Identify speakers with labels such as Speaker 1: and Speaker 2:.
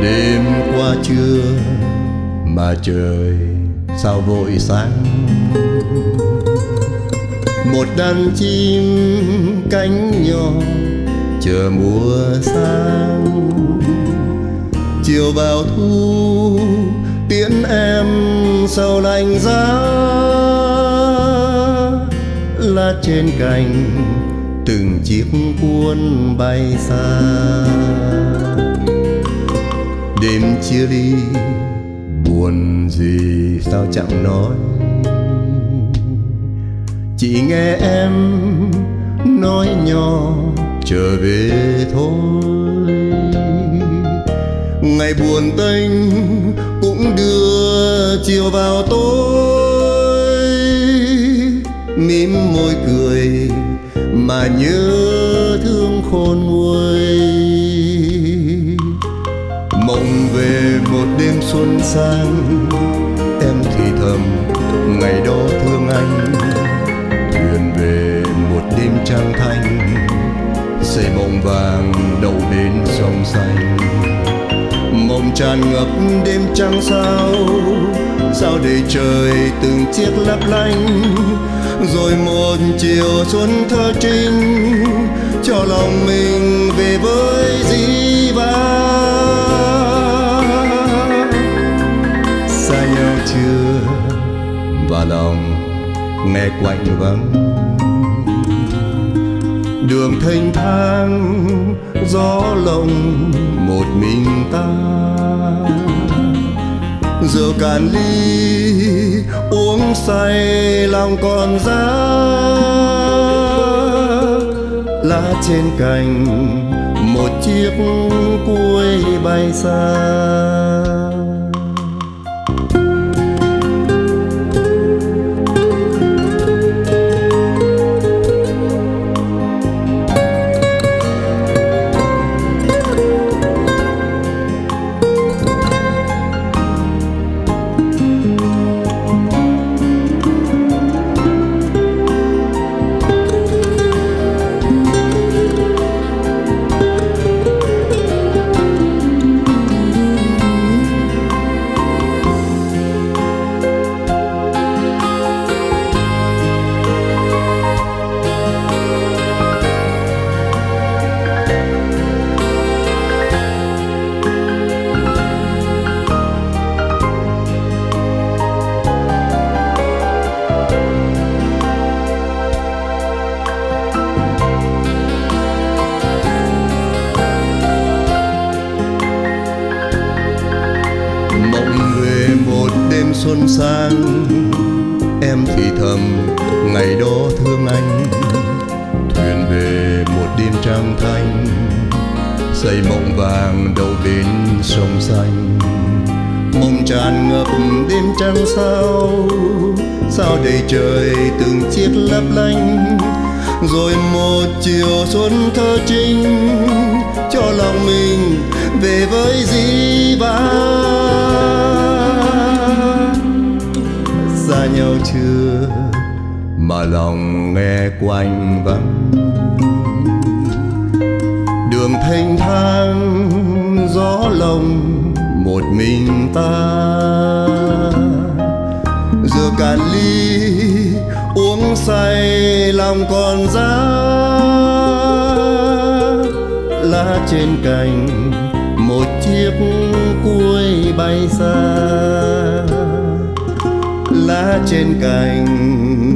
Speaker 1: Đêm qua trưa mà trời sao vội sáng. Một đàn chim cánh nhỏ chờ mùa sang. Chiều vào thu tiễn em sầu lạnh giá. Lá trên cành từng chiếc cuốn bay xa. Đêm chia ly buồn gì sao chẳng nói. Chỉ nghe em nói nhỏ trở về thôi. Ngày buồn tênh cũng đưa chiều vào tối. Mím môi cười mà nhớ thương khôn nguôi. Mộng về một đêm xuân sang. Em thì thầm ngày đó thương anh. Thuyền về một đêm trăng thanh. Xây mộng vàng đầu bến sông xanh. Mộng tràn ngập đêm trăng sao. Sao để trời từng chiếc lấp lánh. Rồi một chiều xuân thơ trinh cho lòng mình về với dĩ vãng. Xa nhau chưa và lòng nghe quạnh vắng. Đường thênh thang gió lộng một mình ta. Rượu cạn ly uống say lòng còn giá. Lá trên cành một chiếc cuối bay xa. Xuân sang em thì thầm ngày đó thương anh. Thuyền về một đêm trăng thanh. Xây mộng vàng đầu bến sông xanh. Mộng tràn ngập đêm trăng sao. Sao đầy trời từng chiếc lấp lánh. Rồi một chiều xuân thơ trinh cho lòng mình về với dĩ vãng. Xa nhau chưa mà lòng nghe quạnh vắng. Đường thênh thang gió lồng một mình ta. Rượu cạn ly uống say lòng còn giá. Lá trên cành một chiếc cuối bay xa. Lá trên cành